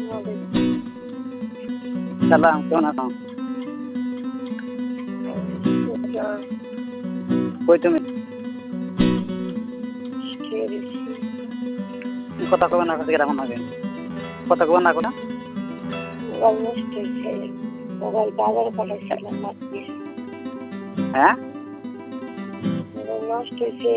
সালাম, কেমন আছো? কই তুমি? কথা কবে না কথা কেমন হবে? কথা কবে না কথা? মোবাইল বাজারে পাঠাইছিলাম হ্যাঁ নষ্ট হয়েছে।